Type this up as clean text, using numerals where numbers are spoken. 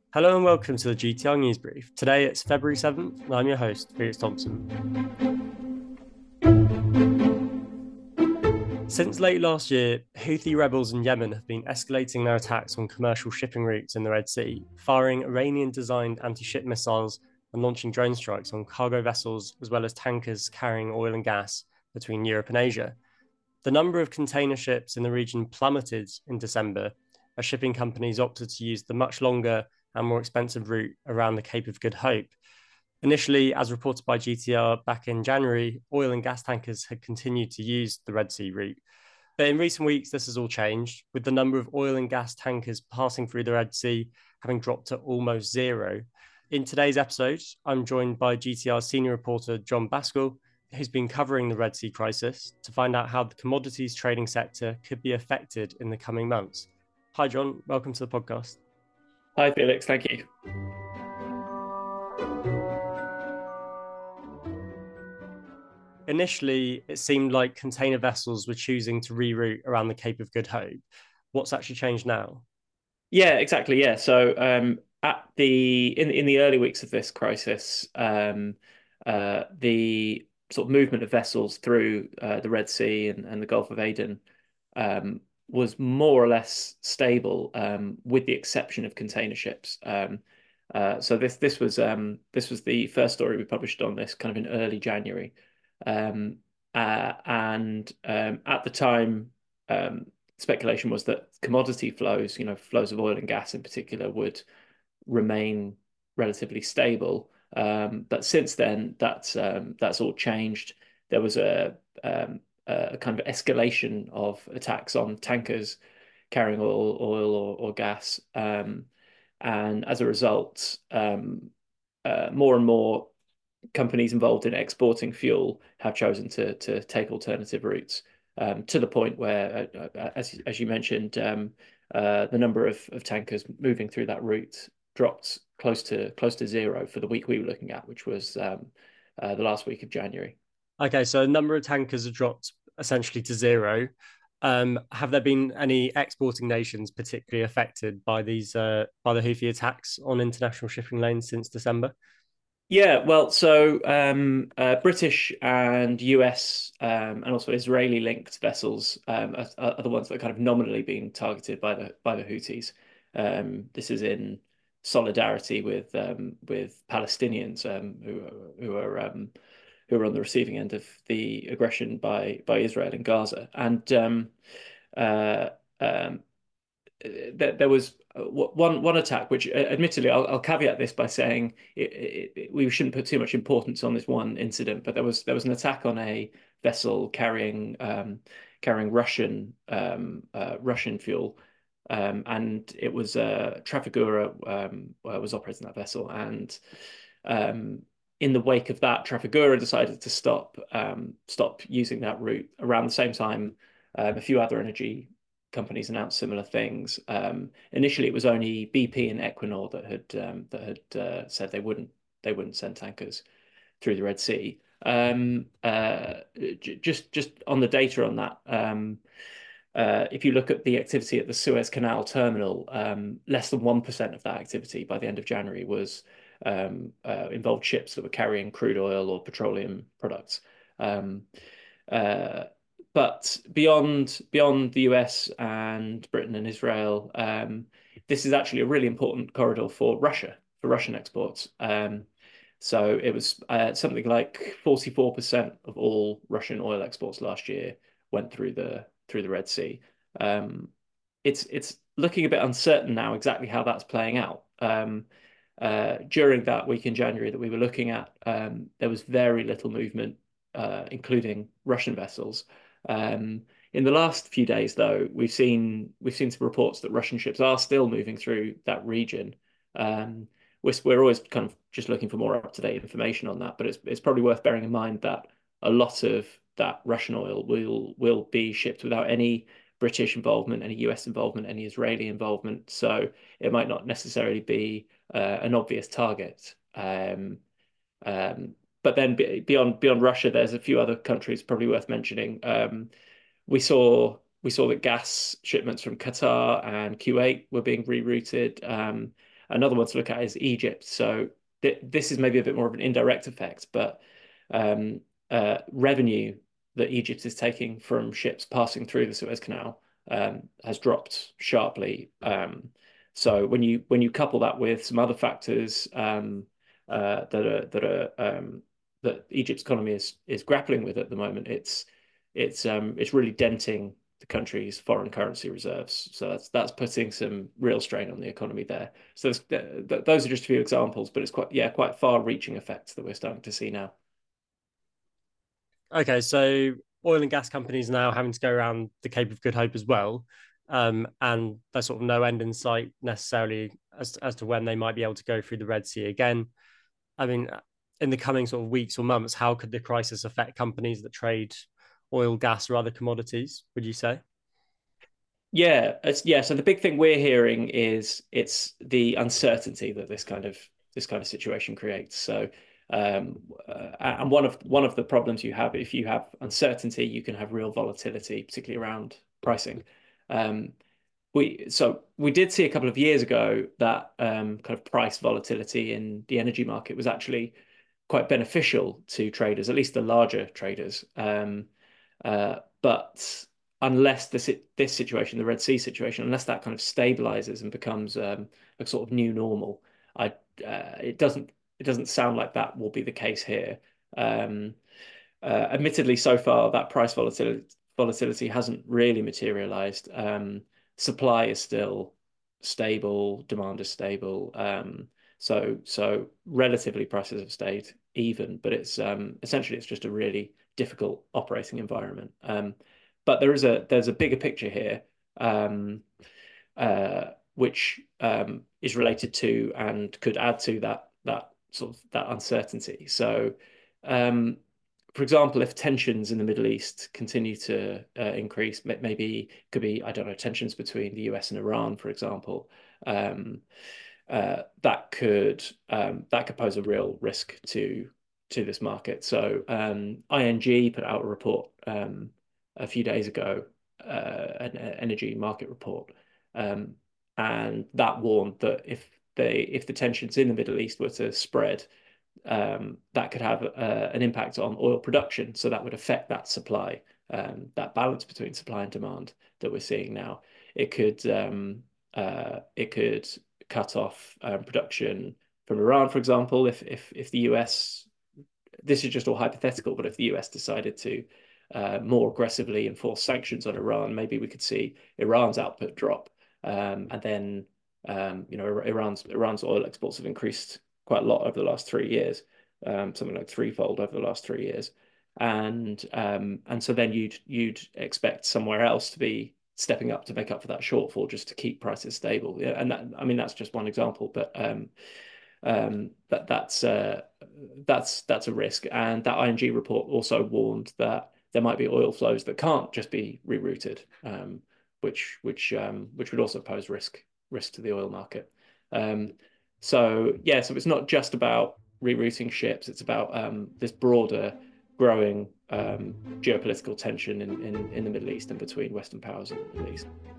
Hello and welcome to the GTR News Brief. Today it's February 7th and I'm your host, Felix Thompson. Since late last year, Houthi rebels in Yemen have been escalating their attacks on commercial shipping routes in the Red Sea, firing Iranian designed anti ship missiles and launching drone strikes on cargo vessels as well as tankers carrying oil and gas between Europe and Asia. The number of container ships in the region plummeted in December as shipping companies opted to use the much longer and more expensive route around the Cape of Good Hope. Initially, as reported by GTR back in January, oil and gas tankers had continued to use the Red Sea route. But in recent weeks, this has all changed, with the number of oil and gas tankers passing through the Red Sea having dropped to almost zero. In today's episode, I'm joined by GTR senior reporter John Baskell, who's been covering the Red Sea crisis, to find out how the commodities trading sector could be affected in the coming months. Hi, John. Welcome to the podcast. Hi, Felix. Thank you. Initially, it seemed like container vessels were choosing to reroute around the Cape of Good Hope. What's actually changed now? Yeah, exactly. Yeah. So at the in the early weeks of this crisis, the sort of movement of vessels through the Red Sea and the Gulf of Aden was more or less stable, with the exception of container ships. So this was the first story we published on this kind of in early January, um, and at the time. Speculation was that commodity flows, flows of oil and gas in particular, would remain relatively stable. But since then, that's all changed. There was a kind of escalation of attacks on tankers carrying oil or gas, and as a result, more and more companies involved in exporting fuel have chosen to take alternative routes, to the point where, as you mentioned, the number of tankers moving through that route dropped close to zero for the week we were looking at, which was the last week of January. Okay, so a number of tankers have dropped essentially to zero. Have there been any exporting nations particularly affected by these by the Houthi attacks on international shipping lanes since December? Yeah, well, so British and US, and also Israeli linked vessels, are the ones that are kind of nominally being targeted by the Houthis. This is in solidarity with Palestinians, who are on the receiving end of the aggression by Israel in Gaza, and uh, um, there was one attack, which admittedly I'll caveat this by saying we shouldn't put too much importance on this one incident, but there was an attack on a vessel carrying Russian fuel, and it was Trafigura was operating that vessel, and um, in the wake of that, Trafigura decided to stop using that route. Around the same time, a few other energy companies announced similar things. Initially, it was only BP and Equinor that had said they wouldn't send tankers through the Red Sea. Just on the data on that, if you look at the activity at the Suez Canal terminal, less than 1% of that activity by the end of January was involved ships that were carrying crude oil or petroleum products. Um, uh, but beyond the US and Britain and Israel, this is actually a really important corridor for Russia, for Russian exports. So it was something like 44% of all Russian oil exports last year went through the Red Sea. Um, it's looking a bit uncertain now exactly how that's playing out. During that week in January that we were looking at, there was very little movement, including Russian vessels. In the last few days, though, we've seen some reports that Russian ships are still moving through that region. Um, we're always kind of just looking for more up-to-date information on that, but it's probably worth bearing in mind that a lot of that Russian oil will be shipped without any British involvement, any US involvement, any Israeli involvement. So it might not necessarily be an obvious target. Um, but then beyond Russia, there's a few other countries probably worth mentioning. We saw that gas shipments from Qatar and Kuwait were being rerouted, Another one to look at is Egypt. So this is maybe a bit more of an indirect effect, but um, revenue that Egypt is taking from ships passing through the Suez Canal has dropped sharply. So when you couple that with some other factors that Egypt's economy is grappling with at the moment, it's really denting the country's foreign currency reserves. So that's putting some real strain on the economy there. So those are just a few examples, but it's quite far-reaching effects that we're starting to see now. Okay, so oil and gas companies now having to go around the Cape of Good Hope as well, and there's sort of no end in sight necessarily as to when they might be able to go through the Red Sea again. I mean, in the coming sort of weeks or months, how could the crisis affect companies that trade oil, gas, or other commodities? Would you say? Yeah. So the big thing we're hearing is it's the uncertainty that this kind of situation creates. So, and one of the problems you have if you have uncertainty, you can have real volatility, particularly around pricing. Um, we did see a couple of years ago that kind of price volatility in the energy market was actually quite beneficial to traders, at least the larger traders. But unless this situation, the Red Sea situation, unless that kind of stabilizes and becomes a sort of new normal, I it doesn't sound like that will be the case here. Um, Admittedly, so far that price volatility hasn't really materialized. Supply is still stable, demand is stable. So relatively prices have stayed even, but it's essentially it's just a really difficult operating environment. But there's a bigger picture here, which is related to and could add to that sort of that uncertainty. So, um, for example, if tensions in the Middle East continue to increase, maybe could be, I don't know, tensions between the US and Iran, for example, um, that could pose a real risk to this market. So ING put out a report a few days ago, an energy market report, um, and that warned that if the tensions in the Middle East were to spread, that could have an impact on oil production. So that would affect that supply, that balance between supply and demand that we're seeing now. It could cut off production from Iran, for example, if the US, this is just all hypothetical, but if the US decided to more aggressively enforce sanctions on Iran, maybe we could see Iran's output drop, and then Iran's oil exports have increased quite a lot over the last 3 years, something like threefold over the last 3 years, and so then you'd expect somewhere else to be stepping up to make up for that shortfall just to keep prices stable. Yeah, and that, I mean, that's just one example, but that's a risk. And that ING report also warned that there might be oil flows that can't just be rerouted, which would also pose risk to the oil market. Um, so it's not just about rerouting ships; it's about this broader, growing geopolitical tension in the Middle East and between Western powers in the Middle East.